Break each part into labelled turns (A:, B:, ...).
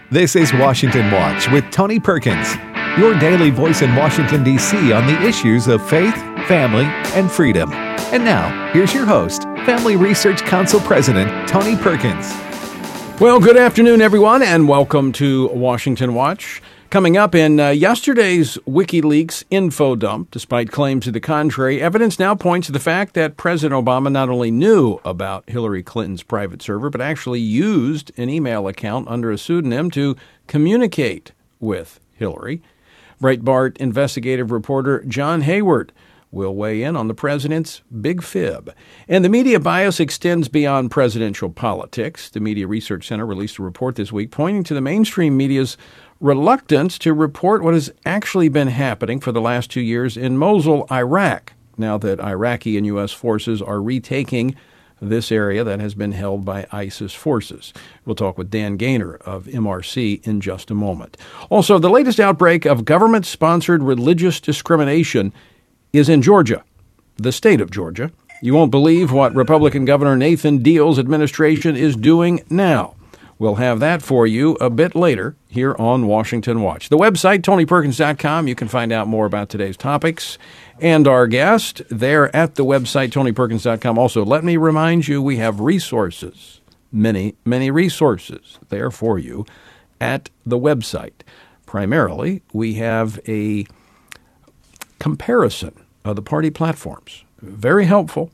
A: This is Washington Watch with Tony Perkins, your daily voice in Washington, D.C. on the issues of faith, family, and freedom. And now, here's your host, Family Research Council President Tony Perkins.
B: Well, good afternoon, everyone, and welcome to Washington Watch. Coming up in yesterday's WikiLeaks info dump, despite claims to the contrary, evidence now points to the fact that President Obama not only knew about Hillary Clinton's private server, but actually used an email account under a pseudonym to communicate with Hillary. Breitbart investigative reporter John Hayward will weigh in on the president's big fib. And the media bias extends beyond presidential politics. The Media Research Center released a report this week pointing to the mainstream media's reluctance to report what has actually been happening for the last 2 years in Mosul, Iraq, now that Iraqi and U.S. forces are retaking this area that has been held by ISIS forces. We'll talk with Dan Gaynor of MRC in just a moment. Also, the latest outbreak of government-sponsored religious discrimination is in Georgia, the state of Georgia. You won't believe what Republican Governor Nathan Deal's administration is doing now. We'll have that for you a bit later here on Washington Watch. The website, TonyPerkins.com. You can find out more about today's topics and our guest there at the website, TonyPerkins.com. Also, let me remind you, we have resources, many resources there for you at the website. Primarily, we have a comparison of the party platforms. Very helpful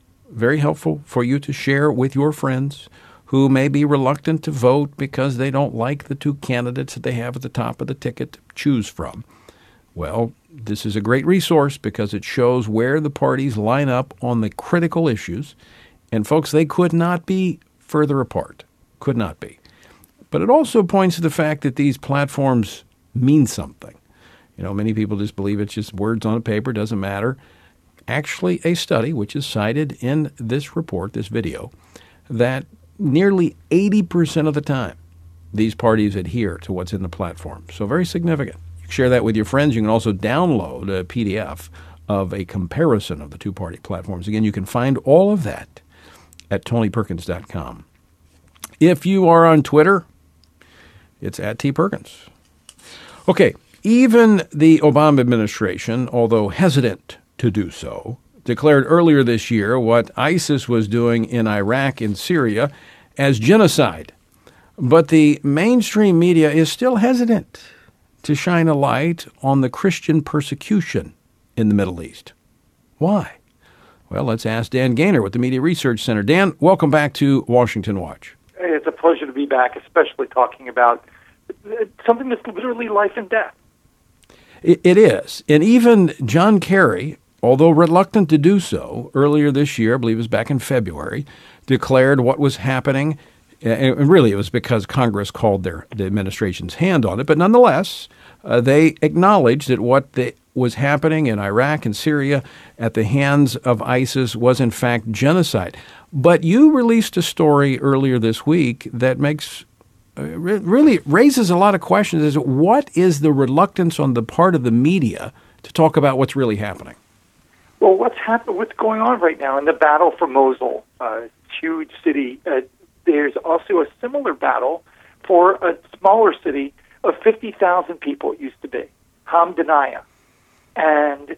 B: for you to share with your friends who may be reluctant to vote because they don't like the two candidates that they have at the top of the ticket to choose from. Well, this is a great resource because it shows where the parties line up on the critical issues. And folks, they could not be further apart. Could not be. But it also points to the fact that these platforms mean something. You know, many people just believe it's just words on a paper, doesn't matter. Actually, a study, which is cited in this report, this video, that nearly 80% of the time, these parties adhere to what's in the platform. So very significant. You can share that with your friends. You can also download a PDF of a comparison of the two-party platforms. Again, you can find all of that at TonyPerkins.com. If you are on Twitter, it's at TPerkins. Okay, even the Obama administration, although hesitant to do so, declared earlier this year what ISIS was doing in Iraq and Syria as genocide. But the mainstream media is still hesitant to shine a light on the Christian persecution in the Middle East. Why? Well, let's ask Dan Gaynor with the Media Research Center. Dan, welcome back to Washington Watch.
C: It's a pleasure to be back, especially talking about something that's literally life and death.
B: It is. And even John Kerry, although reluctant to do so, earlier this year, I believe it was back in February, declared what was happening. And really, it was because Congress called the administration's hand on it. But nonetheless, they acknowledged that what was happening in Iraq and Syria at the hands of ISIS was, in fact, genocide. But you released a story earlier this week that makes really raises a lot of questions. Is what is the reluctance on the part of the media to talk about what's really happening?
C: Well, what's going on right now in the battle for Mosul, huge city? There's also a similar battle for a smaller city of 50,000 people. It used to be Hamdaniya, and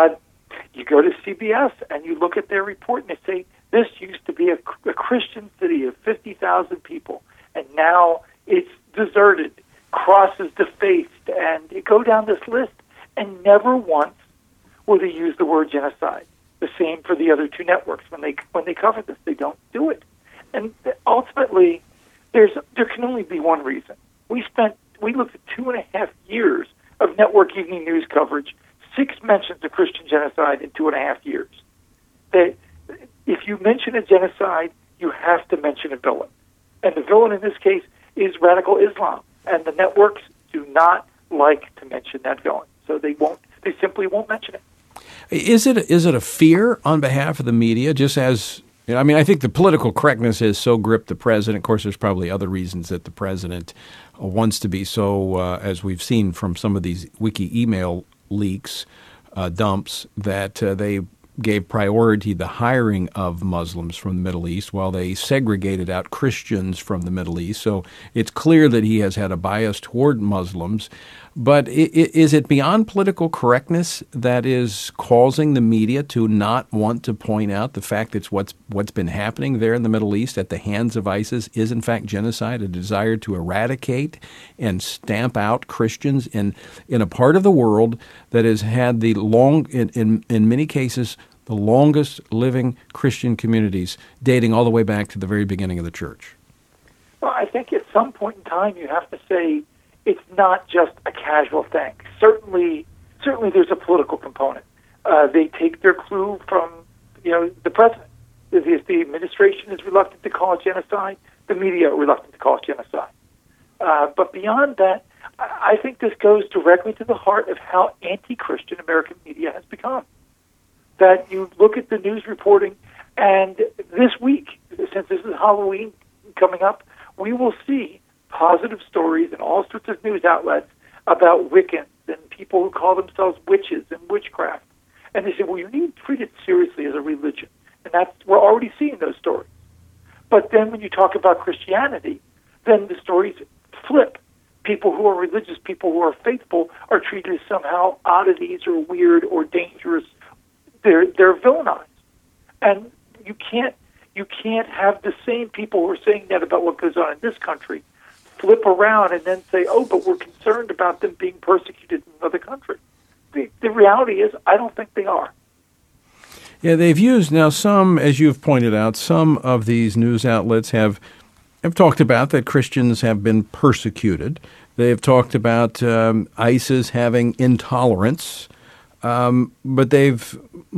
C: you go to CBS and you look at their report and they say this used to be a Christian city of 50,000 people. And now it's deserted, crosses defaced, and you go down this list, and never once will they use the word genocide. The same for the other two networks. When they cover this, they don't do it. And ultimately, there can only be one reason. We looked at 2.5 years of network evening news coverage, 6 mentions of Christian genocide in 2.5 years. If you mention a genocide, you have to mention a villain. And the villain in this case is radical Islam. And the networks do not like to mention that villain. So they simply won't mention it.
B: Is it a fear on behalf of the media, just as, I mean, I think the political correctness has so gripped the president. Of course, there's probably other reasons that the president wants to be so, as we've seen from some of these wiki email leaks, dumps, that they gave priority to the hiring of Muslims from the Middle East while they segregated out Christians from the Middle East. So it's clear that he has had a bias toward Muslims. But is it beyond political correctness that is causing the media to not want to point out the fact that what's been happening there in the Middle East at the hands of ISIS is in fact genocide, a desire to eradicate and stamp out Christians in a part of the world that has had the in many cases, the longest living Christian communities dating all the way back to the very beginning of the church?
C: Well, I think at some point in time you have to say it's not just a casual thing. Certainly there's a political component. They take their clue from, the president. If the administration is reluctant to call it genocide, the media are reluctant to call it genocide. But beyond that, I think this goes directly to the heart of how anti-Christian American media has become. That you look at the news reporting, and this week, since this is Halloween coming up, we will see positive stories in all sorts of news outlets about Wiccans and people who call themselves witches and witchcraft. And they say, well, you need to treat it seriously as a religion. And we're already seeing those stories. But then when you talk about Christianity, then the stories flip. People who are religious, people who are faithful, are treated as somehow oddities or weird or dangerous. They're villainized. And you can't have the same people who are saying that about what goes on in this country flip around and then say, oh, but we're concerned about them being persecuted in another country. The reality is, I don't think they are.
B: Yeah, they've used now some, as you've pointed out, some of these news outlets have talked about that Christians have been persecuted. They've talked about ISIS having intolerance, but they've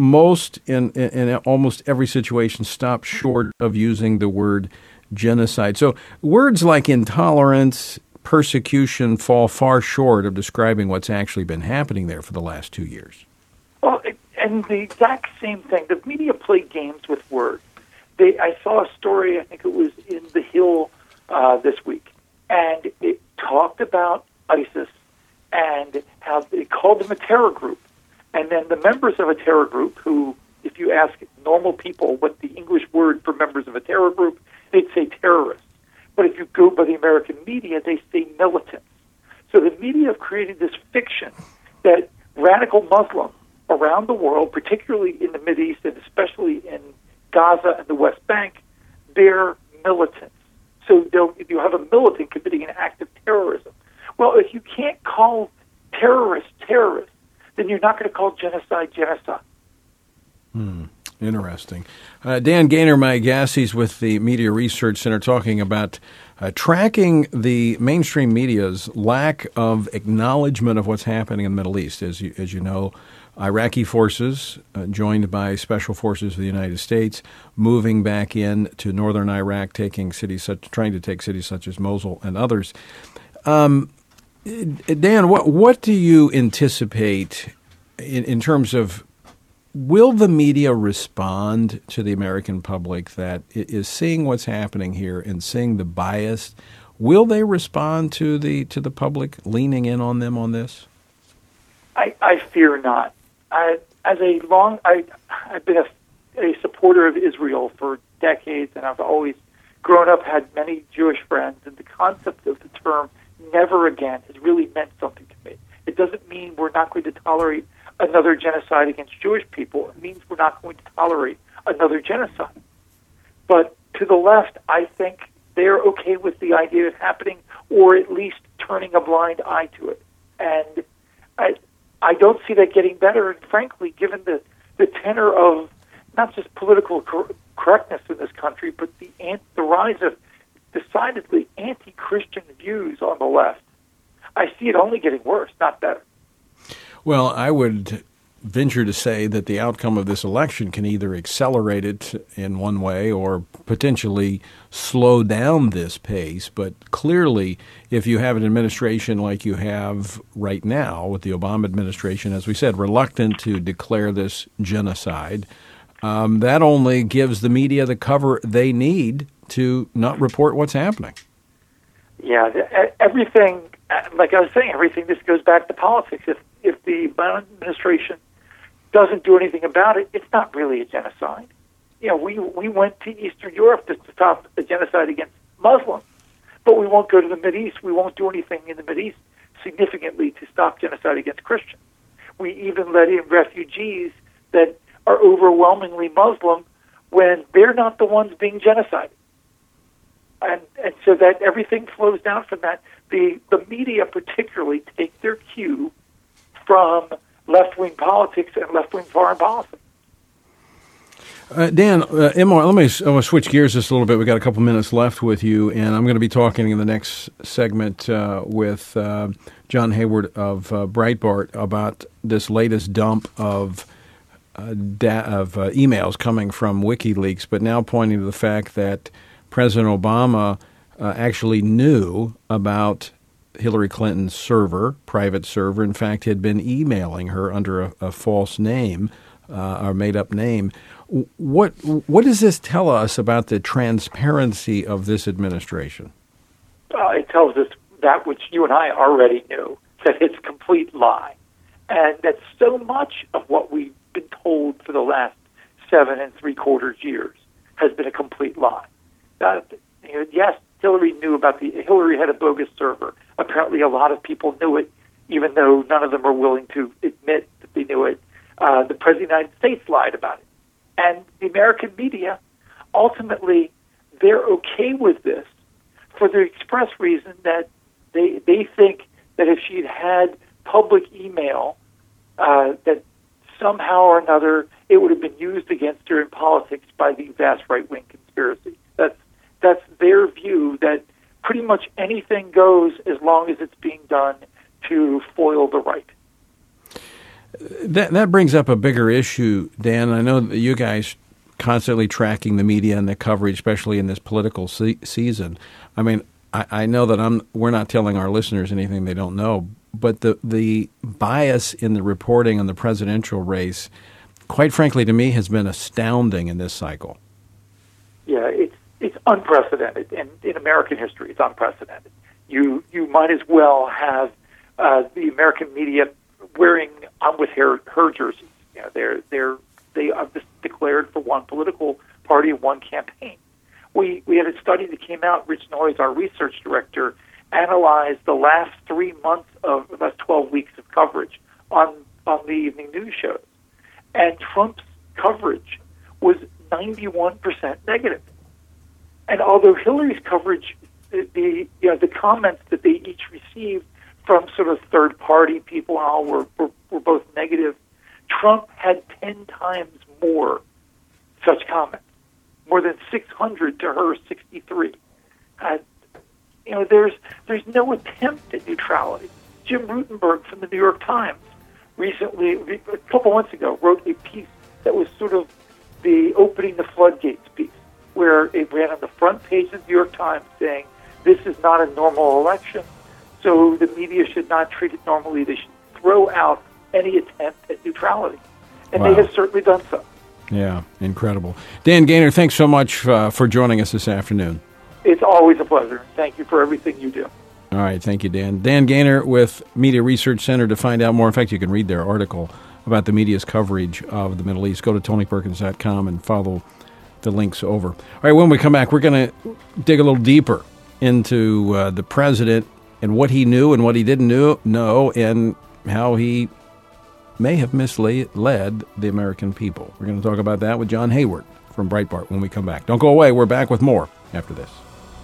B: in almost every situation stopped short of using the word genocide. So words like intolerance, persecution fall far short of describing what's actually been happening there for the last 2 years.
C: Well, and the exact same thing. The media play games with words. I saw a story, I think it was in The Hill this week, and it talked about ISIS and how they called them a terror group. And then the members of a terror group who, if you ask normal people what the English word for members of a terror group, they'd say terrorists. But if you go by the American media, they say militants. So the media have created this fiction that radical Muslims around the world, particularly in the Mideast and especially in Gaza and the West Bank, they're militants. So you have a militant committing an act of terrorism. Well, if you can't call terrorists, then you're not going to call genocide.
B: Interesting. Dan Gaynor, my guest, he's with the Media Research Center, talking about tracking the mainstream media's lack of acknowledgement of what's happening in the Middle East. As you know, Iraqi forces, joined by special forces of the United States, moving back into northern Iraq, trying to take cities such as Mosul and others. Dan, what do you anticipate in terms of, will the media respond to the American public that is seeing what's happening here and seeing the bias? Will they respond to the public leaning in on them on this?
C: I fear not. I've been a supporter of Israel for decades, and I've always grown up, had many Jewish friends, and the concept of the term never again has really meant something to me. It doesn't mean we're not going to tolerate another genocide against Jewish people. It means we're not going to tolerate another genocide. But to the left, I think they're okay with the idea of happening, or at least turning a blind eye to it. And I don't see that getting better. And frankly, given the tenor of not just political correctness in this country, but the rise of decidedly anti-Christian views on the left, I see it only getting worse, not better.
B: Well, I would venture to say that the outcome of this election can either accelerate it in one way or potentially slow down this pace. But clearly, if you have an administration like you have right now with the Obama administration, as we said, reluctant to declare this genocide, that only gives the media the cover they need to not report what's happening.
C: Yeah, everything, like I was saying, this goes back to politics. If the Biden administration doesn't do anything about it, it's not really a genocide. We went to Eastern Europe to stop the genocide against Muslims, but we won't go to the Mideast. We won't do anything in the Mideast significantly to stop genocide against Christians. We even let in refugees that are overwhelmingly Muslim when they're not the ones being genocided. And so that everything flows down from that. The media particularly take their cue from left-wing politics and left-wing foreign policy.
B: Dan, Emma, I want to switch gears just a little bit. We've got a couple minutes left with you, and I'm going to be talking in the next segment with John Hayward of Breitbart about this latest dump of emails coming from WikiLeaks, but now pointing to the fact that President Obama actually knew about Hillary Clinton's private server. In fact, had been emailing her under a false name or made-up name. What does this tell us about the transparency of this administration?
C: It tells us that which you and I already knew, that it's a complete lie. And that so much of what we've been told for the last 7 3/4 years has been a complete lie. Yes, Hillary knew about Hillary had a bogus server. Apparently a lot of people knew it, even though none of them are willing to admit that they knew it. The President of the United States lied about it. And the American media, ultimately, they're okay with this for the express reason that they think that if she'd had public email, that somehow or another it would have been used against her in politics by the vast right-wing conspiracy. That's their view, that pretty much anything goes as long as it's being done to foil the right.
B: That brings up a bigger issue, Dan. I know that you guys constantly tracking the media and the coverage, especially in this political season. I mean, I know that we're not telling our listeners anything they don't know, but the bias in the reporting on the presidential race, quite frankly, to me, has been astounding in this cycle.
C: Yeah, it's unprecedented, and in American history, it's unprecedented. You might as well have the American media wearing "I'm with her" jerseys. They are just declared for one political party and one campaign. We had a study that came out. Rich Noyes, our research director, analyzed the last 3 months of the last 12 weeks of coverage on the evening news shows, and Trump's coverage was 91% negative. And although Hillary's coverage, the comments that they each received from sort of third-party people and all were both negative, Trump had 10 times more such comments, more than 600 to her 63. There's no attempt at neutrality. Jim Rutenberg from the New York Times recently, a couple months ago, wrote a piece that was sort of the opening the floodgates piece, where it ran on the front page of the New York Times saying, this is not a normal election, so the media should not treat it normally. They should throw out any attempt at neutrality. And Wow. They have certainly done so.
B: Yeah, incredible. Dan Gainor, thanks so much for joining us this afternoon.
C: It's always a pleasure. Thank you for everything you do.
B: All right, thank you, Dan. Dan Gainor with Media Research Center. To find out more, in fact, you can read their article about the media's coverage of the Middle East. Go to TonyPerkins.com and follow the links over. All right, when we come back, we're going to dig a little deeper into the president and what he knew and what he didn't know and how he may have misled the American people. We're going to talk about that with John Hayward from Breitbart when we come back. Don't go away. We're back with more after this.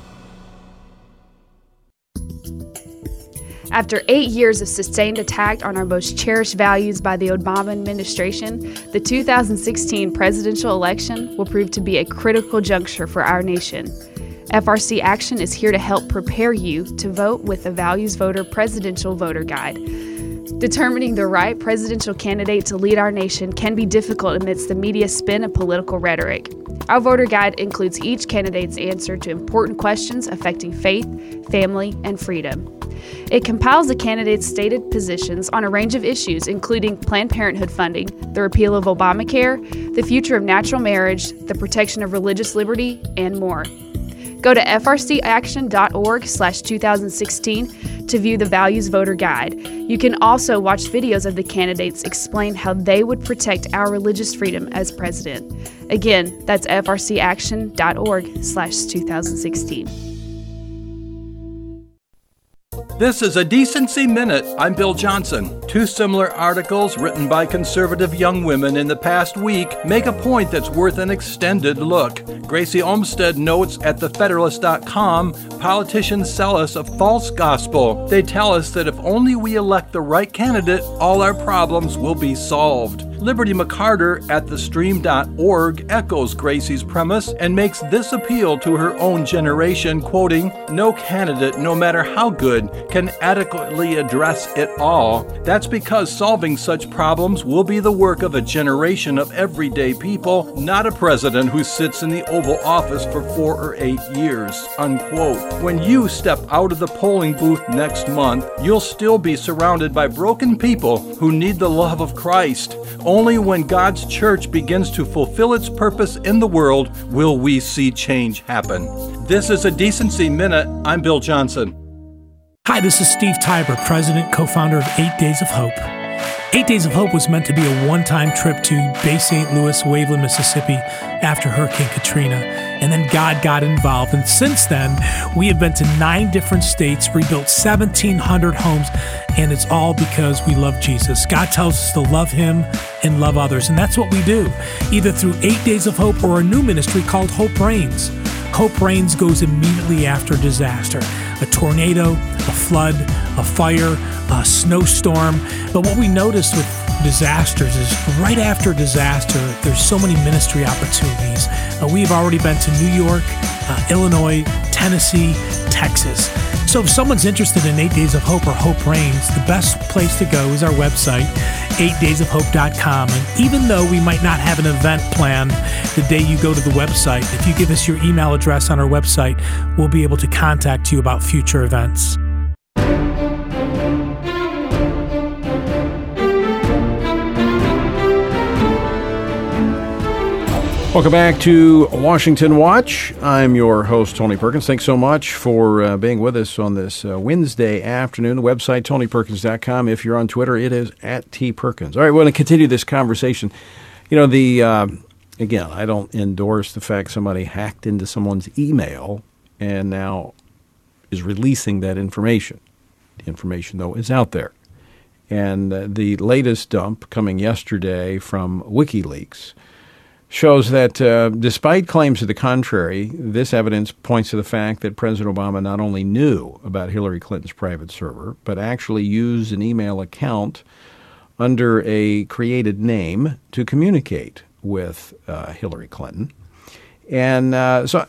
D: After 8 years of sustained attack on our most cherished values by the Obama administration, the 2016 presidential election will prove to be a critical juncture for our nation. FRC Action is here to help prepare you to vote with the Values Voter Presidential Voter Guide. Determining the right presidential candidate to lead our nation can be difficult amidst the media spin of political rhetoric. Our voter guide includes each candidate's answer to important questions affecting faith, family, and freedom. It compiles the candidate's stated positions on a range of issues, including Planned Parenthood funding, the repeal of Obamacare, the future of natural marriage, the protection of religious liberty, and more. Go to frcaction.org/2016 to view the Values Voter Guide. You can also watch videos of the candidates explain how they would protect our religious freedom as president. Again, that's frcaction.org/2016.
E: This is a Decency Minute. I'm Bill Johnson. Two similar articles written by conservative young women in the past week make a point that's worth an extended look. Gracie Olmstead notes at thefederalist.com, politicians sell us a false gospel. They tell us that if only we elect the right candidate, all our problems will be solved. Liberty McCarter at thestream.org echoes Gracie's premise and makes this appeal to her own generation, quoting, "No candidate, no matter how good, can adequately address it all. That's because solving such problems will be the work of a generation of everyday people, not a president who sits in the Oval Office for 4 or 8 years," unquote. When you step out of the polling booth next month, you'll still be surrounded by broken people who need the love of Christ. Only when God's church begins to fulfill its purpose in the world will we see change happen. This is a Decency Minute. I'm Bill Johnson.
F: Hi, this is Steve Tybor, president, co-founder of 8 Days of Hope. 8 Days of Hope was meant to be a one-time trip to Bay St. Louis, Waveland, Mississippi after Hurricane Katrina. And then God got involved. And since then, we have been to 9 different states, rebuilt 1,700 homes, and it's all because we love Jesus. God tells us to love Him and love others. And that's what we do, either through 8 Days of Hope or a new ministry called Hope Reigns. Hope Reigns goes immediately after disaster, a tornado, a flood, a fire, a snowstorm. But what we noticed with disasters is right after disaster, there's so many ministry opportunities. We've already been to New York, Illinois, Tennessee, Texas. So if someone's interested in 8 Days of Hope or Hope Reigns, the best place to go is our website, 8daysofhope.com. And even though we might not have an event planned the day you go to the website, if you give us your email address on our website, we'll be able to contact you about future events.
B: Welcome back to Washington Watch. I'm your host, Tony Perkins. Thanks so much for being with us on this Wednesday afternoon. The website, TonyPerkins.com. If you're on Twitter, it is @TPerkins. All right, we're going to continue this conversation. You know, again, I don't endorse the fact somebody hacked into someone's email and now is releasing that information. The information, though, is out there. And the latest dump coming yesterday from WikiLeaks shows that despite claims to the contrary, this evidence points to the fact that President Obama not only knew about Hillary Clinton's private server, but actually used an email account under a created name to communicate with Hillary Clinton. And so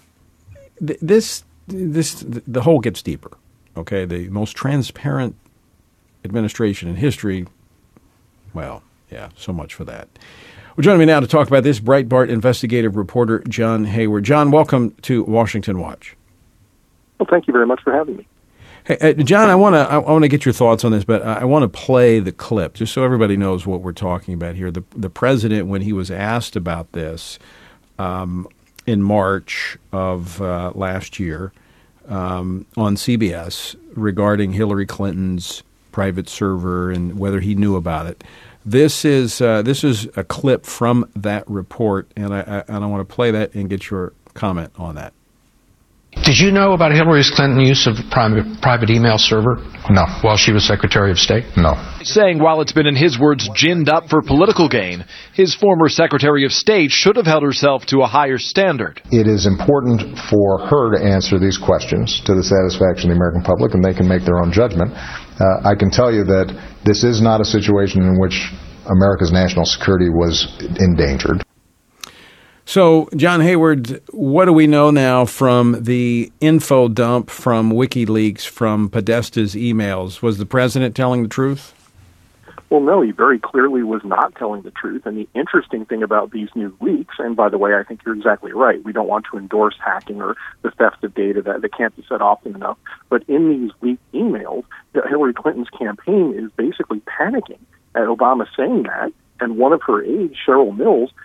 B: the hole gets deeper. Okay, the most transparent administration in history. Well, yeah, so much for that. Well, joining me now to talk about this, Breitbart investigative reporter John Hayward. John, welcome to Washington Watch.
G: Well, thank you very much for having me.
B: Hey, John, I want to get your thoughts on this, but I want to play the clip just so everybody knows what we're talking about here. The president, when he was asked about this in March of last year on CBS regarding Hillary Clinton's private server and whether he knew about it. This is a clip from that report, and I want to play that and get your comment on that.
H: Did you know about Hillary Clinton's use of private email server?
I: No.
H: While she was Secretary of State?
I: No.
J: Saying while it's been, in his words, ginned up for political gain, his former Secretary of State should have held herself to a higher standard.
I: It is important for her to answer these questions to the satisfaction of the American public, and they can make their own judgment. I can tell you that this is not a situation in which America's national security was endangered.
B: So, John Hayward, what do we know now from the info dump from WikiLeaks, from Podesta's emails? Was the president telling the truth?
G: Well, no, he very clearly was not telling the truth. And the interesting thing about these new leaks, and by the way, I think you're exactly right, we don't want to endorse hacking or the theft of data that can't be said often enough. But in these leaked emails, Hillary Clinton's campaign is basically panicking at Obama saying that. And one of her aides, Cheryl Mills,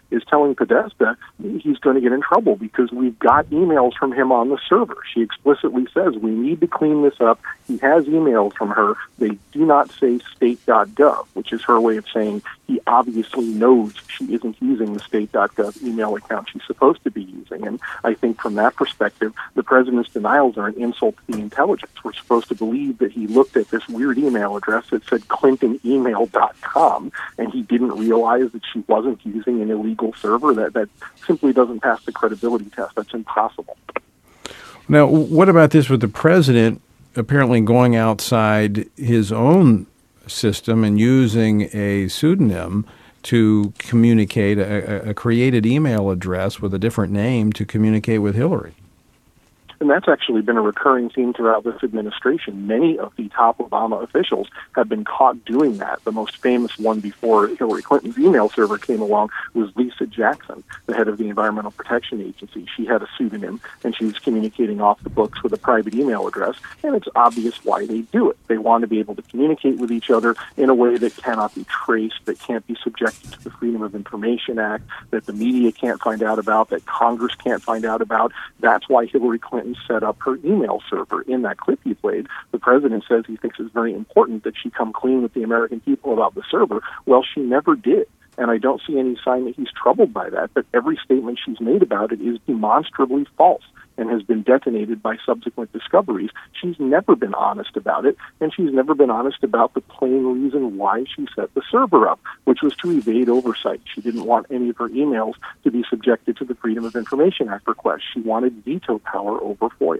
G: is telling Podesta he's going to get in trouble because we've got emails from him on the server. She explicitly says we need to clean this up. He has emails from her. They do not say state.gov, which is her way of saying he obviously knows she isn't using the state.gov email account she's supposed to be using. And I think from that perspective, the president's denials are an insult to the intelligence. We're supposed to believe that he looked at this weird email address that said clintonemail.com, and he didn't realize that she wasn't using an illegal server. That simply doesn't pass the credibility test. That's impossible.
B: Now, what about this with the president apparently going outside his own system and using a pseudonym to communicate, a created email address with a different name to communicate with Hillary?
G: And that's actually been a recurring theme throughout this administration. Many of the top Obama officials have been caught doing that. The most famous one before Hillary Clinton's email server came along was Lisa Jackson, the head of the Environmental Protection Agency. She had a pseudonym, and she was communicating off the books with a private email address, and it's obvious why they do it. They want to be able to communicate with each other in a way that cannot be traced, that can't be subjected to the Freedom of Information Act, that the media can't find out about, that Congress can't find out about. That's why Hillary Clinton set up her email server. In that clip you played, the president says he thinks it's very important that she come clean with the American people about the server. Well, she never did. And I don't see any sign that he's troubled by that, but every statement she's made about it is demonstrably false and has been detonated by subsequent discoveries. She's never been honest about it, and she's never been honest about the plain reason why she set the server up, which was to evade oversight. She didn't want any of her emails to be subjected to the Freedom of Information Act request. She wanted veto power over FOIA.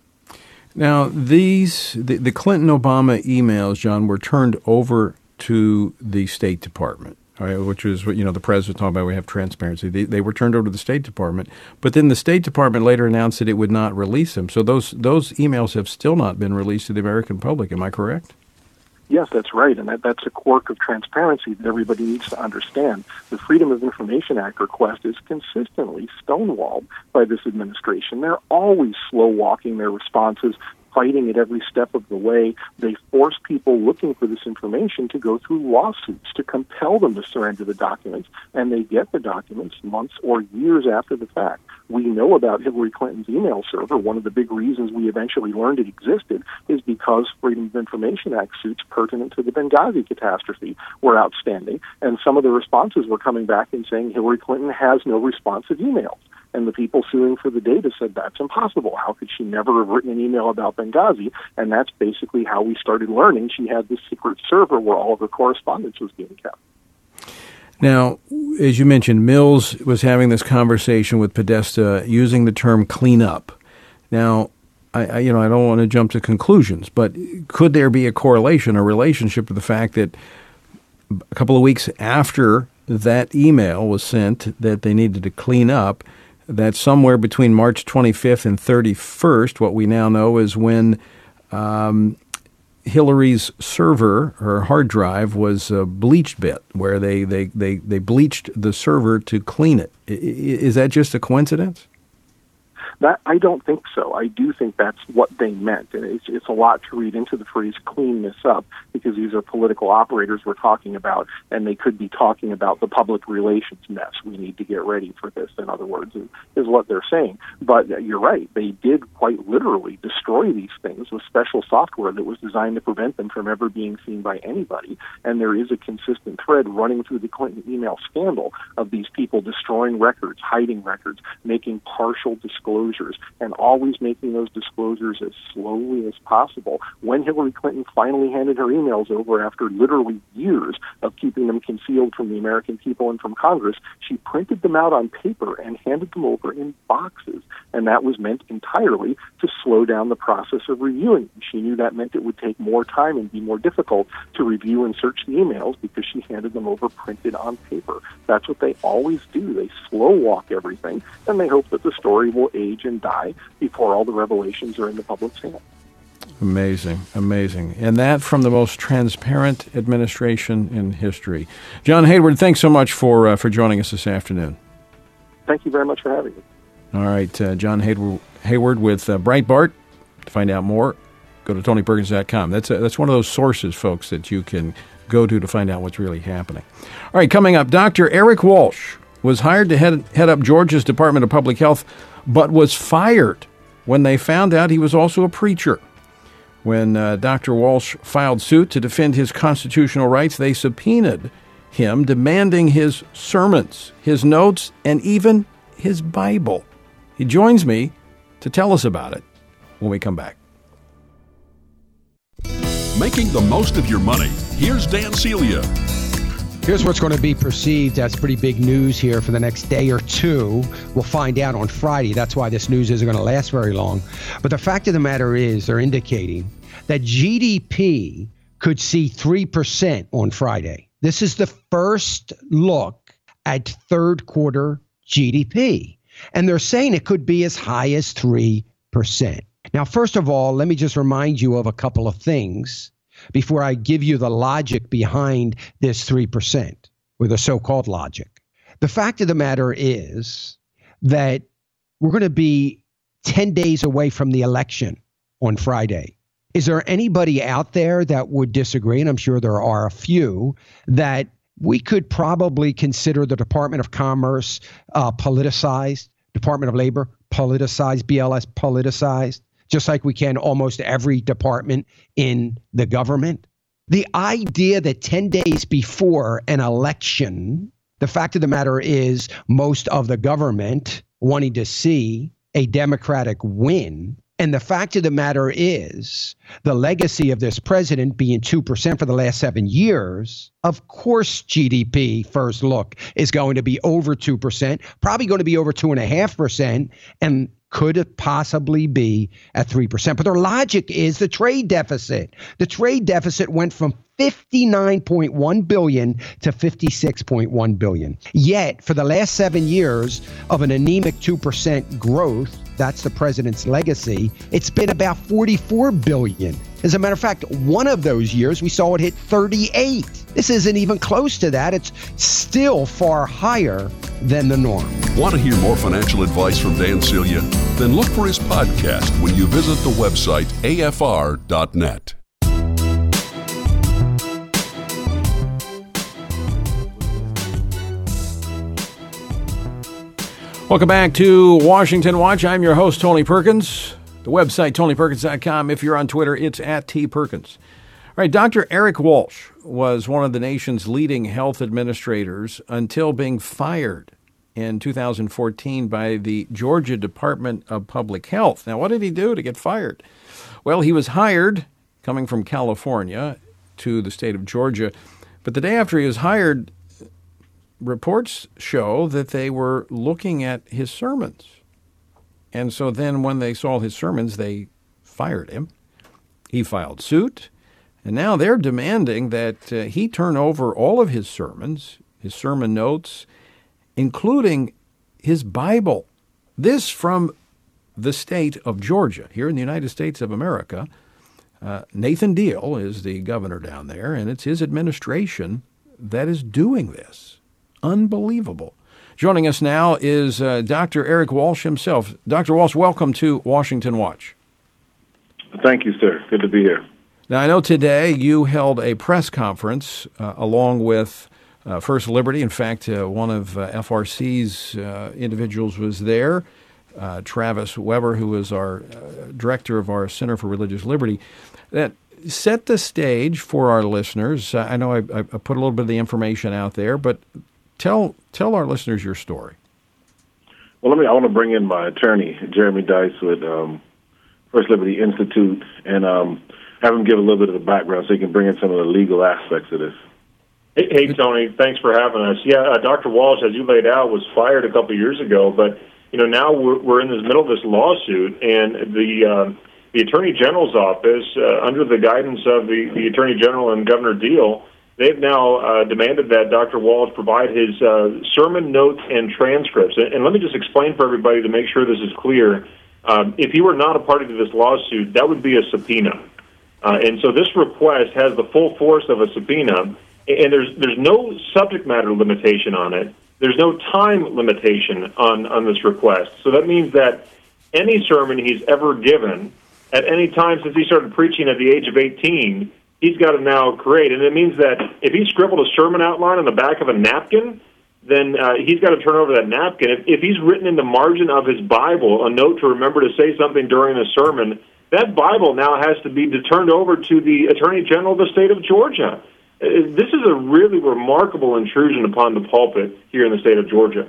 B: Now, the Clinton-Obama emails, John, were turned over to the State Department. All right, which is what, the president talking about, we have transparency. They were turned over to the State Department, but then the State Department later announced that it would not release them. So those emails have still not been released to the American public. Am I correct?
G: Yes, that's right, and that's a quirk of transparency that everybody needs to understand. The Freedom of Information Act request is consistently stonewalled by this administration. They're always slow-walking their responses, fighting at every step of the way. They force people looking for this information to go through lawsuits to compel them to surrender the documents, and they get the documents months or years after the fact. We know about Hillary Clinton's email server. One of the big reasons we eventually learned it existed is because Freedom of Information Act suits pertinent to the Benghazi catastrophe were outstanding, and some of the responses were coming back and saying Hillary Clinton has no responsive emails. And the people suing for the data said that's impossible. How could she never have written an email about Benghazi? And that's basically how we started learning she had this secret server where all of her correspondence was being kept.
B: Now, as you mentioned, Mills was having this conversation with Podesta using the term clean up. Now, I don't want to jump to conclusions, but could there be a correlation, a relationship with the fact that a couple of weeks after that email was sent that they needed to clean up, that somewhere between March 25th and 31st, what we now know is when Hillary's server, her hard drive, was bleached bit, where they bleached the server to clean it. Is that just a coincidence?
G: That I don't think so. I do think that's what they meant. And it's a lot to read into the phrase clean this up, because these are political operators we're talking about, and they could be talking about the public relations mess. We need to get ready for this, in other words, is what they're saying. But you're right. They did quite literally destroy these things with special software that was designed to prevent them from ever being seen by anybody. And there is a consistent thread running through the Clinton email scandal of these people destroying records, hiding records, making partial disclosures, and always making those disclosures as slowly as possible. When Hillary Clinton finally handed her emails over after literally years of keeping them concealed from the American people and from Congress, she printed them out on paper and handed them over in boxes. And that was meant entirely to slow down the process of reviewing them. She knew that meant it would take more time and be more difficult to review and search the emails because she handed them over printed on paper. That's what they always do. They slow walk everything, and they hope that the story will age and die before all the revelations are in the public's hands.
B: Amazing, amazing. And that from the most transparent administration in history. John Hayward, thanks so much for joining us this afternoon.
G: Thank you very much for having me.
B: All right, John Hayward with Breitbart. To find out more, go to TonyPerkins.com. That's one of those sources, folks, that you can go to find out what's really happening. All right, coming up, Dr. Eric Walsh was hired to head up Georgia's Department of Public Health, but was fired when they found out he was also a preacher. When Dr. Walsh filed suit to defend his constitutional rights, they subpoenaed him, demanding his sermons, his notes, and even his Bible. He joins me to tell us about it when we come back.
K: Making the most of your money. Here's Dan Celia.
L: Here's what's going to be perceived as pretty big news here for the next day or two. We'll find out on Friday. That's why this news isn't going to last very long. But the fact of the matter is they're indicating that GDP could see 3% on Friday. This is the first look at third quarter GDP. And they're saying it could be as high as 3%. Now, first of all, let me just remind you of a couple of things before I give you the logic behind this 3%, or the so-called logic. The fact of the matter is that we're going to be 10 days away from the election on Friday. Is there anybody out there that would disagree, and I'm sure there are a few, that we could probably consider the Department of Commerce politicized, Department of Labor politicized, BLS politicized, just like we can almost every department in the government? The idea that 10 days before an election, the fact of the matter is most of the government wanting to see a Democratic win. And the fact of the matter is the legacy of this president being 2% for the last 7 years, of course, GDP first look is going to be over 2%, probably going to be over 2.5%, and could it possibly be at 3%? But their logic is the trade deficit. The trade deficit went from $59.1 billion to $56.1 billion. Yet, for the last 7 years of an anemic 2% growth, that's the president's legacy, it's been about $44 billion. As a matter of fact, one of those years, we saw it hit 38. This isn't even close to that. It's still far higher than the norm.
K: Want to hear more financial advice from Dan Celia? Then look for his podcast when you visit the website afr.net.
B: Welcome back to Washington Watch. I'm your host, Tony Perkins. The website, TonyPerkins.com. If you're on Twitter, it's @TPerkins. All right, Dr. Eric Walsh was one of the nation's leading health administrators until being fired in 2014 by the Georgia Department of Public Health. Now, what did he do to get fired? Well, he was hired, coming from California to the state of Georgia, but the day after he was hired, reports show that they were looking at his sermons. And so then when they saw his sermons, they fired him. He filed suit. And now they're demanding that he turn over all of his sermons, his sermon notes, including his Bible. This from the state of Georgia, here in the United States of America. Nathan Deal is the governor down there, and it's his administration that is doing this. Unbelievable. Joining us now is Dr. Eric Walsh himself. Dr. Walsh, welcome to Washington Watch.
M: Thank you, sir. Good to be here.
B: Now, I know today you held a press conference along with First Liberty. In fact, one of FRC's individuals was there, Travis Weber, who is our director of our Center for Religious Liberty. That set the stage for our listeners. I know I put a little bit of the information out there, but tell our listeners your story.
M: Well, I want to bring in my attorney, Jeremy Dice, with First Liberty Institute, and have him give a little bit of the background so he can bring in some of the legal aspects of this.
N: Hey, Tony, thanks for having us. Yeah, Dr. Walsh, as you laid out, was fired a couple of years ago, but now we're in the middle of this lawsuit, and the Attorney General's office, under the guidance of the Attorney General and Governor Deal, they've now demanded that Dr. Walsh provide his sermon notes and transcripts. And let me just explain for everybody to make sure this is clear. If he were not a party to this lawsuit, that would be a subpoena. And so this request has the full force of a subpoena, and there's no subject matter limitation on it. There's no time limitation on this request. So that means that any sermon he's ever given at any time since he started preaching at the age of 18, he's got to now create. And it means that if he scribbled a sermon outline on the back of a napkin, then he's got to turn over that napkin. If he's written in the margin of his Bible a note to remember to say something during a sermon, that Bible now has to be turned over to the Attorney General of the state of Georgia. This is a really remarkable intrusion upon the pulpit here in the state of Georgia.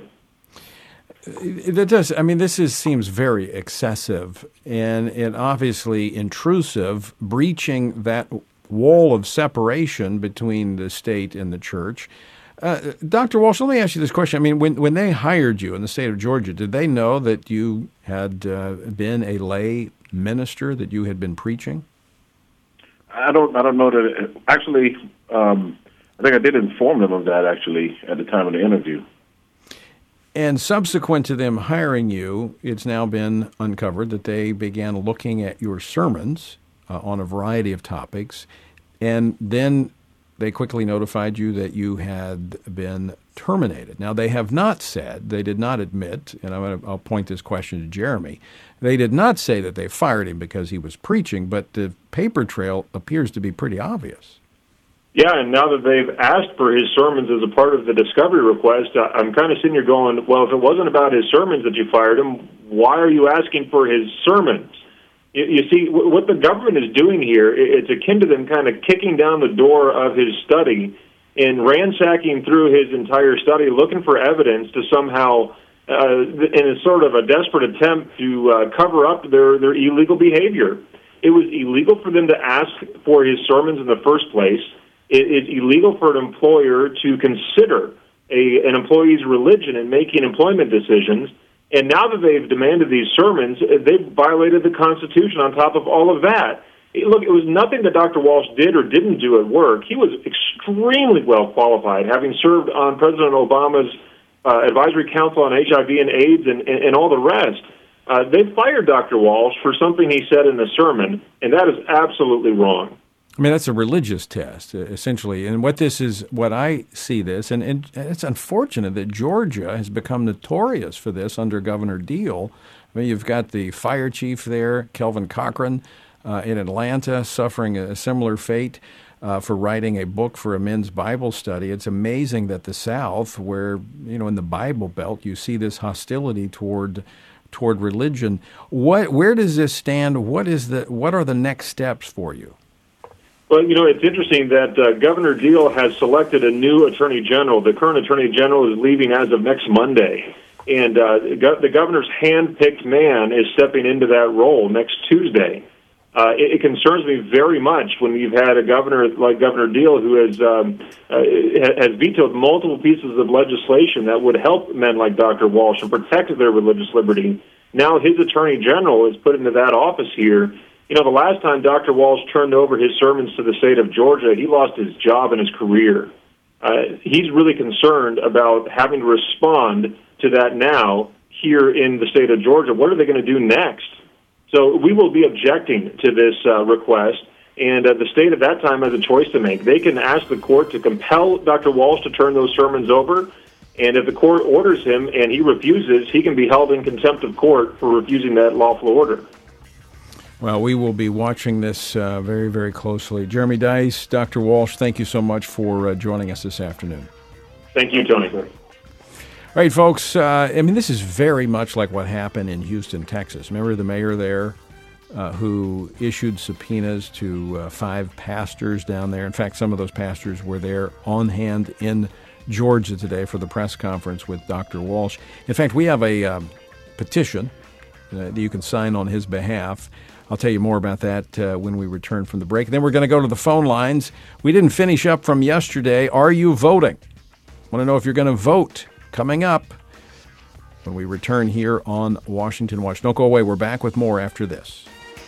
B: That does. I mean, seems very excessive and obviously intrusive, breaching that wall of separation between the state and the church. Dr. Walsh, let me ask you this question. I mean, when they hired you in the state of Georgia, did they know that you had been a lay minister, that you had been preaching?
M: I don't know that. Actually, I think I did inform them of that, actually, at the time of the interview.
B: And subsequent to them hiring you, it's now been uncovered that they began looking at your sermons on a variety of topics, and then they quickly notified you that you had been terminated. Now, they have not said, they did not admit, and I'll point this question to Jeremy, they did not say that they fired him because he was preaching, but the paper trail appears to be pretty obvious.
N: Yeah, and now that they've asked for his sermons as a part of the discovery request, I'm kind of sitting here going, well, if it wasn't about his sermons that you fired him, why are you asking for his sermons? You see, what the government is doing here, it's akin to them kind of kicking down the door of his study and ransacking through his entire study, looking for evidence to somehow, in a sort of a desperate attempt to cover up their illegal behavior. It was illegal for them to ask for his sermons in the first place. It's illegal for an employer to consider an employee's religion in making employment decisions. And now that they've demanded these sermons, they've violated the Constitution on top of all of that. Look, it was nothing that Dr. Walsh did or didn't do at work. He was extremely well qualified, having served on President Obama's Advisory Council on HIV and AIDS and all the rest. They fired Dr. Walsh for something he said in the sermon, and that is absolutely wrong.
B: I mean, that's a religious test, essentially. And what I see this, and it's unfortunate that Georgia has become notorious for this under Governor Deal. I mean, you've got the fire chief there, Kelvin Cochran, in Atlanta, suffering a similar fate for writing a book for a men's Bible study. It's amazing that the South, where, in the Bible Belt, you see this hostility toward religion. Where does this stand? What are the next steps for you?
N: Well, it's interesting that Governor Deal has selected a new attorney general. The current attorney general is leaving as of next Monday. And the governor's hand-picked man is stepping into that role next Tuesday. It concerns me very much when you've had a governor like Governor Deal who has vetoed multiple pieces of legislation that would help men like Dr. Walsh and protect their religious liberty. Now his attorney general is put into that office here. The last time Dr. Walsh turned over his sermons to the state of Georgia, he lost his job and his career. He's really concerned about having to respond to that now here in the state of Georgia. What are they going to do next? So we will be objecting to this request, and the state at that time has a choice to make. They can ask the court to compel Dr. Walsh to turn those sermons over, and if the court orders him and he refuses, he can be held in contempt of court for refusing that lawful order.
B: Well, we will be watching this very, very closely. Jeremy Dys, Dr. Walsh, thank you so much for joining us this afternoon.
N: Thank you, Tony.
B: All right, folks, this is very much like what happened in Houston, Texas. Remember the mayor there who issued subpoenas to 5 pastors down there? In fact, some of those pastors were there on hand in Georgia today for the press conference with Dr. Walsh. In fact, we have a petition that you can sign on his behalf. I'll tell you more about that when we return from the break. And then we're going to go to the phone lines. We didn't finish up from yesterday. Are you voting? Want to know if you're going to vote? Coming up when we return here on Washington Watch. Don't go away. We're back with more after this.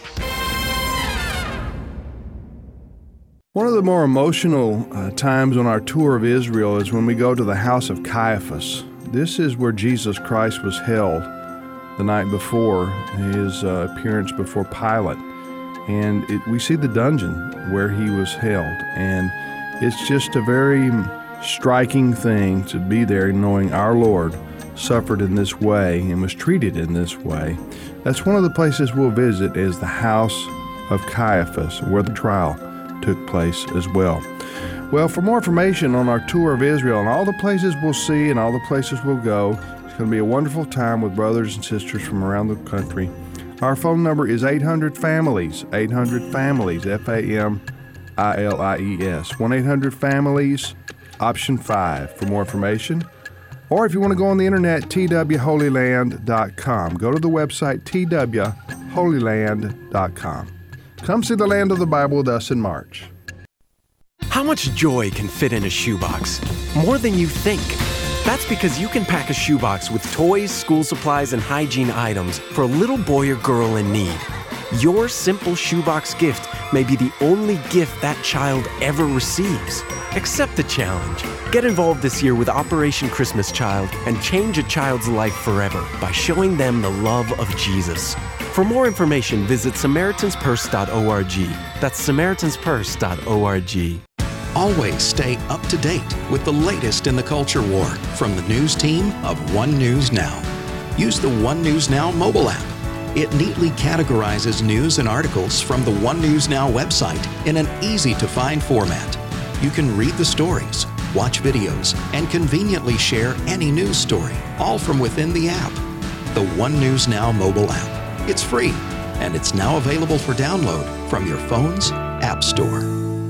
O: One of the more emotional times on our tour of Israel is when we go to the house of Caiaphas. This is where Jesus Christ was held the night before his appearance before Pilate. And we see the dungeon where he was held. And it's just a very striking thing to be there knowing our Lord suffered in this way and was treated in this way. That's one of the places we'll visit, is the house of Caiaphas, where the trial took place as well. Well, for more information on our tour of Israel and all the places we'll see and all the places we'll go, it's going to be a wonderful time with brothers and sisters from around the country. Our phone number is 800-FAMILIES, 800-FAMILIES, FAMILIES, 1-800-FAMILIES, option 5 for more information. Or if you want to go on the internet, twholyland.com. Go to the website twholyland.com. Come see the land of the Bible with us in March.
P: How much joy can fit in a shoebox? More than you think. That's because you can pack a shoebox with toys, school supplies, and hygiene items for a little boy or girl in need. Your simple shoebox gift may be the only gift that child ever receives. Accept the challenge. Get involved this year with Operation Christmas Child and change a child's life forever by showing them the love of Jesus. For more information, visit SamaritansPurse.org. That's SamaritansPurse.org.
Q: Always stay up to date with the latest in the culture war from the news team of One News Now. Use the One News Now mobile app. It neatly categorizes news and articles from the One News Now website in an easy-to-find format. You can read the stories, watch videos, and conveniently share any news story, all from within the app. The One News Now mobile app. It's free, and it's now available for download from your phone's App Store.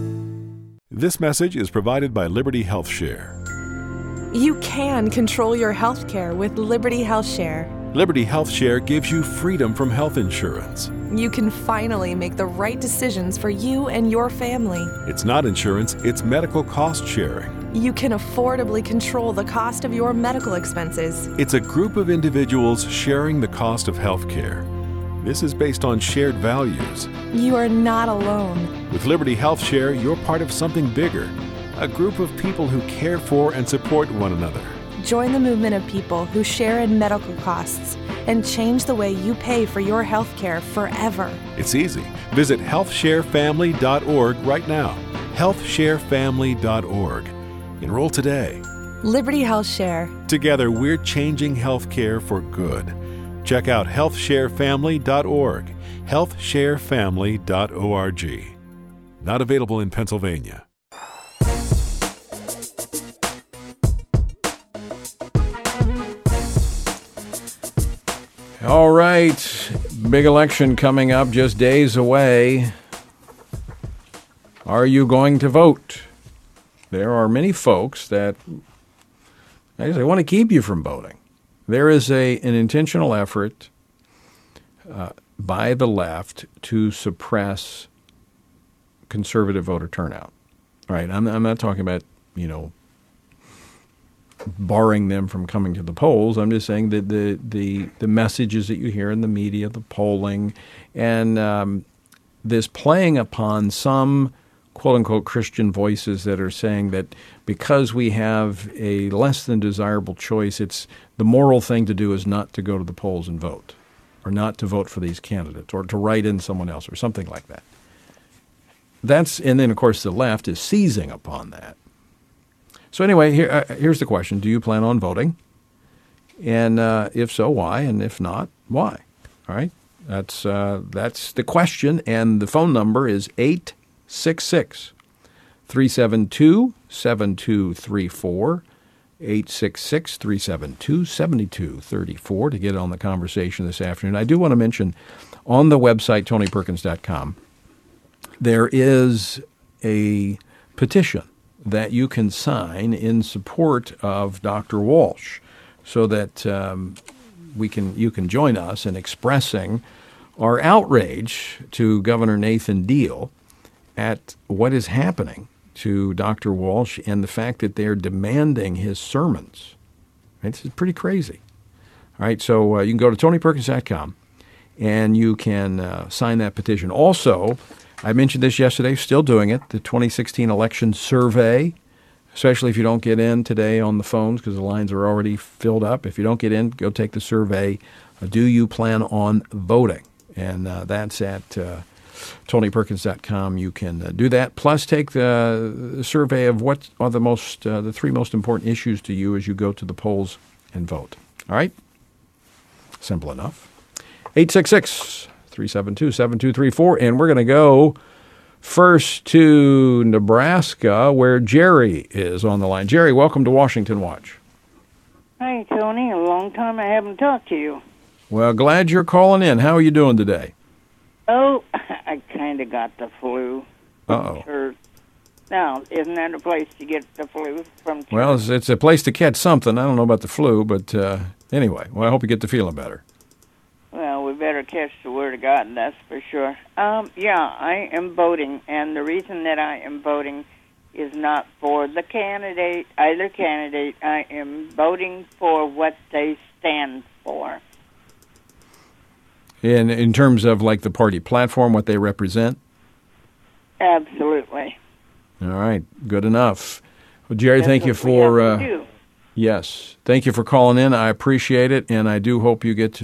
R: This message is provided by Liberty Health Share.
S: You can control your health care with Liberty Health Share.
R: Liberty Health Share gives you freedom from health insurance.
S: You can finally make the right decisions for you and your family.
R: It's not insurance, it's medical cost sharing.
S: You can affordably control the cost of your medical expenses.
R: It's a group of individuals sharing the cost of health care. This is based on shared values.
S: You are not alone.
R: With Liberty Health Share, you're part of something bigger, a group of people who care for and support one another.
S: Join the movement of people who share in medical costs and change the way you pay for your health care forever.
R: It's easy. Visit healthsharefamily.org right now. healthsharefamily.org. Enroll today.
S: Liberty Health Share.
R: Together, we're changing health care for good. Check out healthsharefamily.org. healthsharefamily.org. Not available in Pennsylvania.
B: All right, big election coming up, just days away. Are you going to vote? There are many folks that they want to keep you from voting. There is an intentional effort by the left to suppress conservative voter turnout. All right, I'm not talking about, barring them from coming to the polls. I'm just saying that the messages that you hear in the media, the polling, and this playing upon some quote-unquote Christian voices that are saying that because we have a less than desirable choice, it's the moral thing to do is not to go to the polls and vote, or not to vote for these candidates, or to write in someone else, or something like that. And then, of course, the left is seizing upon that. So anyway, here's the question. Do you plan on voting? And if so, why? And if not, why? All right? That's the question. And the phone number is 866-372-7234, 866-372-7234 to get on the conversation this afternoon. I do want to mention on the website, TonyPerkins.com, there is a petition that you can sign in support of Dr. Walsh, so that you can join us in expressing our outrage to Governor Nathan Deal at what is happening to Dr. Walsh and the fact that they're demanding his sermons. It's pretty crazy. All right, so you can go to TonyPerkins.com and you can sign that petition. Also, I mentioned this yesterday, still doing it, the 2016 election survey, especially if you don't get in today on the phones because the lines are already filled up. If you don't get in, go take the survey. Do you plan on voting? And that's at TonyPerkins.com. You can do that. Plus, take the survey of what are the three most important issues to you as you go to the polls and vote. All right? Simple enough. 866-372-7234, and we're going to go first to Nebraska, where Jerry is on the line. Jerry, welcome to Washington Watch.
T: Hi, Tony. A long time I haven't talked to you.
B: Well, glad you're calling in. How are you doing today?
T: Oh, I kind of got the flu.
B: Uh-oh.
T: Sure. Now, isn't that a place to get the flu from? Church?
B: Well, it's a place to catch something. I don't know about the flu, but anyway, well, I hope you get to feeling better.
T: Well, we better catch the word of God, that's for sure. Yeah, I am voting, and the reason that I am voting is not for the candidate, either candidate. I am voting for what they stand for.
B: In terms of like the party platform, what they represent?
T: Absolutely.
B: All right, good enough. Well, Jerry, thank you for yes, thank you for calling in. I appreciate it, and I do hope you get to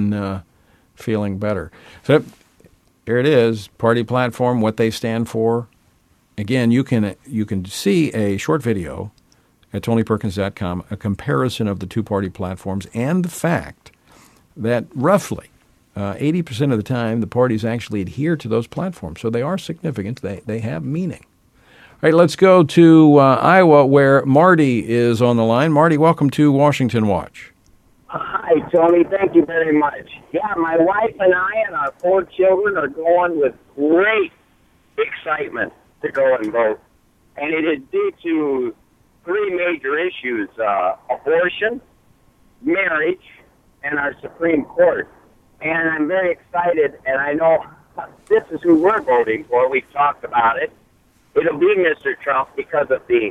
B: feeling better. So here it is, party platform, what they stand for. Again, you can see a short video at TonyPerkins.com, a comparison of the two party platforms, and the fact that roughly 80% of the time the parties actually adhere to those platforms, so they are significant. They have meaning. All right, let's go to Iowa, where Marty is on the line. Marty, welcome to Washington Watch.
U: Hi, Tony. Thank you very much. Yeah, my wife and I and our 4 children are going with great excitement to go and vote. And it is due to 3 major issues, abortion, marriage, and our Supreme Court. And I'm very excited, and I know this is who we're voting for. We've talked about it. It'll be Mr. Trump because of the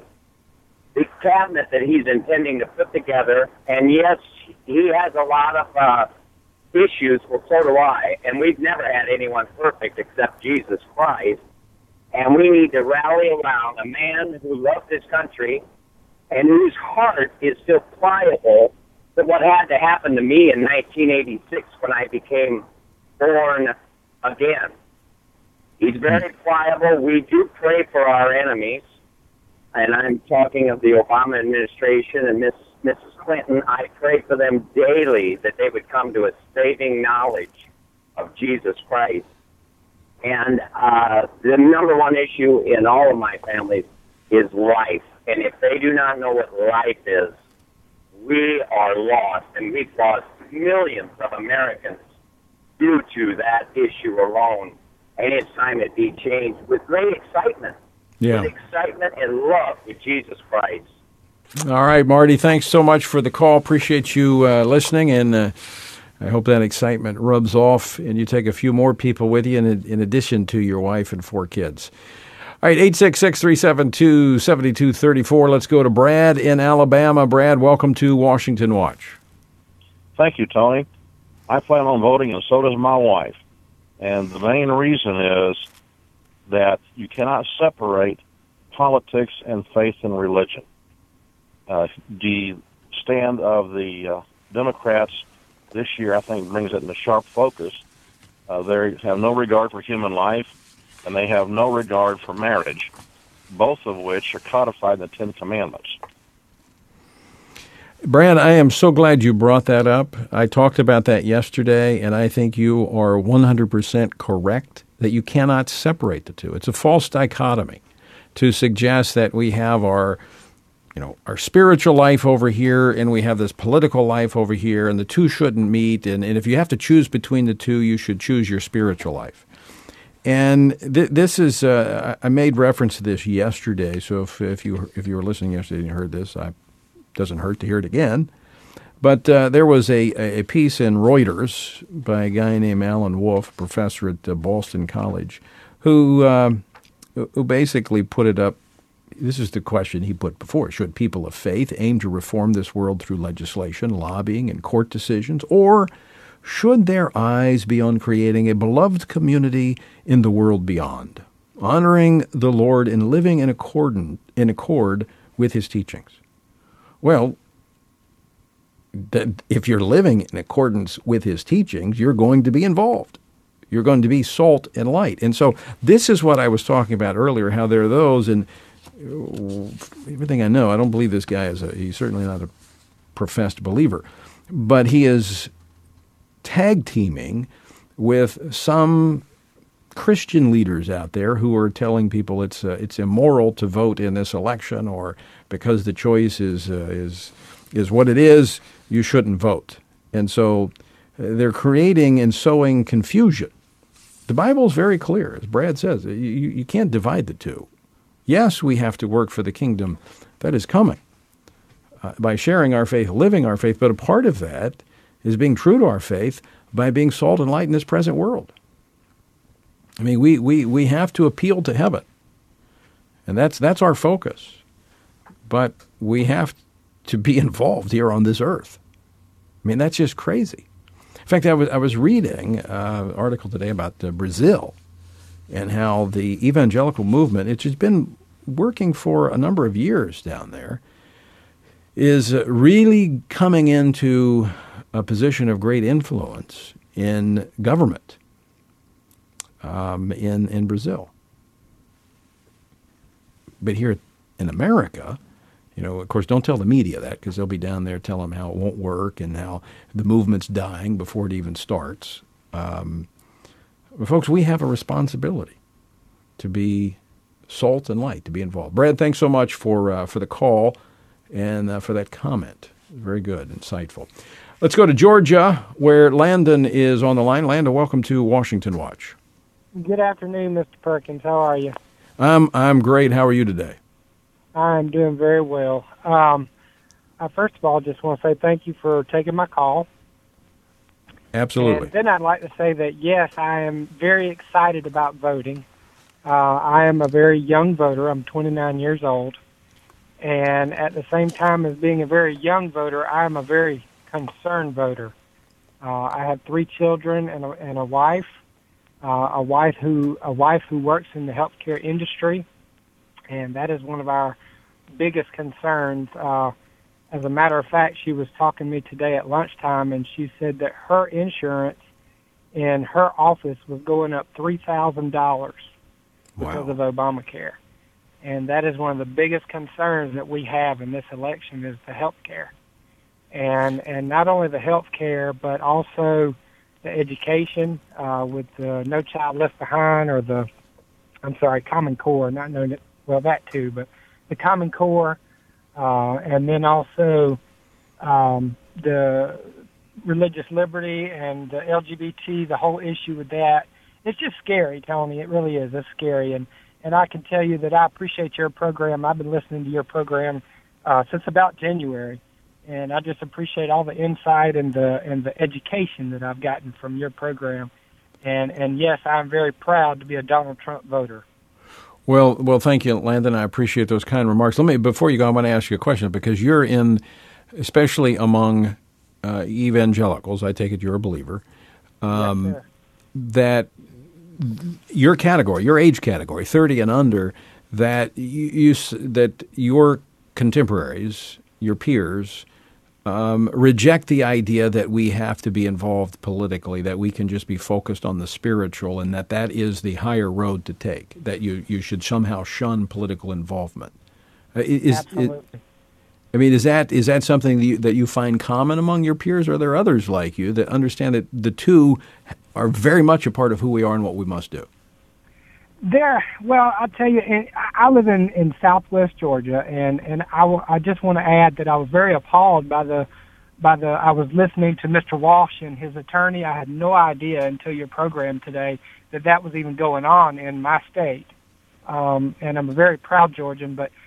U: cabinet that he's intending to put together. And yes, he has a lot of issues, well, so do I. And we've never had anyone perfect except Jesus Christ. And we need to rally around a man who loves his country and whose heart is still pliable to what had to happen to me in 1986 when I became born again. He's very pliable. We do pray for our enemies. And I'm talking of the Obama administration and Mrs. Clinton. I pray for them daily that they would come to a saving knowledge of Jesus Christ. And the number one issue in all of my families is life. And if they do not know what life is, we are lost. And we've lost millions of Americans due to that issue alone. And it's time it be changed with great excitement.
B: Yeah.
U: With excitement and love with Jesus Christ.
B: All right, Marty, thanks so much for the call. Appreciate you listening, and I hope that excitement rubs off and you take a few more people with you in addition to your wife and 4 kids. All right, 866-372-7234. Let's go to Brad in Alabama. Brad, welcome to Washington Watch.
V: Thank you, Tony. I plan on voting, and so does my wife. And the main reason is that you cannot separate politics and faith and religion. The stand of the Democrats this year, I think, brings it into sharp focus. They have no regard for human life, and they have no regard for marriage, both of which are codified in the 10 Commandments.
B: Brad, I am so glad you brought that up. I talked about that yesterday, and I think you are 100% correct that you cannot separate the two. It's a false dichotomy to suggest that we have our spiritual life over here and we have this political life over here, and the two shouldn't meet. And if you have to choose between the two, you should choose your spiritual life. And this is I made reference to this yesterday. So if you were listening yesterday and you heard this, it doesn't hurt to hear it again. But there was a piece in Reuters by a guy named Alan Wolf, professor at Boston College, who basically put it up. This is the question he put before. Should people of faith aim to reform this world through legislation, lobbying, and court decisions? Or should their eyes be on creating a beloved community in the world beyond, honoring the Lord and living in accord with his teachings? Well, if you're living in accordance with his teachings, you're going to be involved. You're going to be salt and light. And so this is what I was talking about earlier, how there are those, and everything I know, I don't believe this guy he's certainly not a professed believer, but he is tag teaming with some Christian leaders out there who are telling people it's immoral to vote in this election, or because the choice is what it is, you shouldn't vote. And so they're creating and sowing confusion. The Bible is very clear, as Brad says. You can't divide the two. Yes, we have to work for the kingdom that is coming by sharing our faith, living our faith, but a part of that is being true to our faith by being salt and light in this present world. I mean, we have to appeal to heaven, and that's our focus. But we have to be involved here on this earth. I mean, that's just crazy. In fact, I was reading an article today about Brazil and how the evangelical movement, which has been working for a number of years down there, is really coming into a position of great influence in government in Brazil. But here in America, of course, don't tell the media that, because they'll be down there telling them how it won't work and how the movement's dying before it even starts. But folks, we have a responsibility to be salt and light, to be involved. Brad, thanks so much for the call and for that comment. Very good, insightful. Let's go to Georgia, where Landon is on the line. Landon, welcome to Washington Watch.
A: Good afternoon, Mr. Perkins. How are you?
B: I'm great. How are you today?
A: I'm doing very well. First of all, I just want to say thank you for taking my call.
B: Absolutely.
A: And then I'd like to say that, yes, I am very excited about voting. I am a very young voter. I'm 29 years old. And at the same time as being a very young voter, I am a very concerned voter. I have 3 children and a wife. A wife who works in the healthcare industry, and that is one of our biggest concerns. As a matter of fact, she was talking to me today at lunchtime, and she said that her insurance in her office was going up $3,000 because of Obamacare. And that is one of the biggest concerns that we have in this election is the health care. And not only the health care, but also the education with the No Child Left Behind, or Common Core, that too, but the Common Core, and then also the religious liberty and the LGBT, the whole issue with that. It's just scary, Tony. It really is. It's scary. And I can tell you that I appreciate your program. I've been listening to your program since about January. And I just appreciate all the insight and the education that I've gotten from your program. And yes, I'm very proud to be a Donald Trump voter.
B: Well, thank you, Landon. I appreciate those kind remarks. Before you go, I want to ask you a question, because you're especially among evangelicals, I take it you're a believer,
A: yes,
B: that your age category, 30 and under, that that your contemporaries, your peers, reject the idea that we have to be involved politically, that we can just be focused on the spiritual, and that is the higher road to take, that you should somehow shun political involvement.
A: Absolutely.
B: Is that something that you find common among your peers, or are there others like you that understand that the two are very much a part of who we are and what we must do?
A: I'll tell you, I live in Southwest Georgia, and I just want to add that I was very appalled by I was listening to Mr. Walsh and his attorney. I had no idea until your program today that was even going on in my state. And I'm a very proud Georgian, but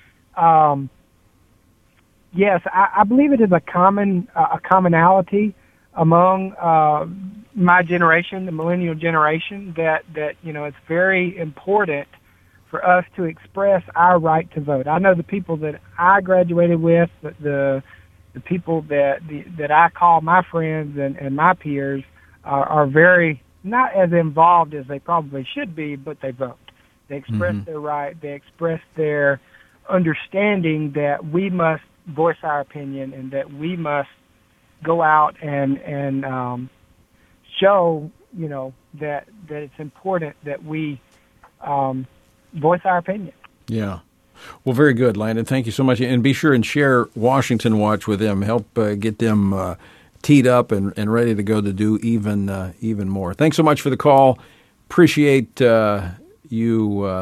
A: yes, I believe it is a commonality among my generation, the millennial generation, that it's very important for us to express our right to vote. I know the people that I graduated with, the people that I call my friends and my peers are very not as involved as they probably should be, but they vote. They express their right. They express their understanding that we must voice our opinion and that we must go out and show, that it's important that we voice our opinion. Yeah.
B: Well, very good, Landon. Thank you so much. And be sure and share Washington Watch with them. Help get them teed up and ready to go to do even more. Thanks so much for the call, appreciate you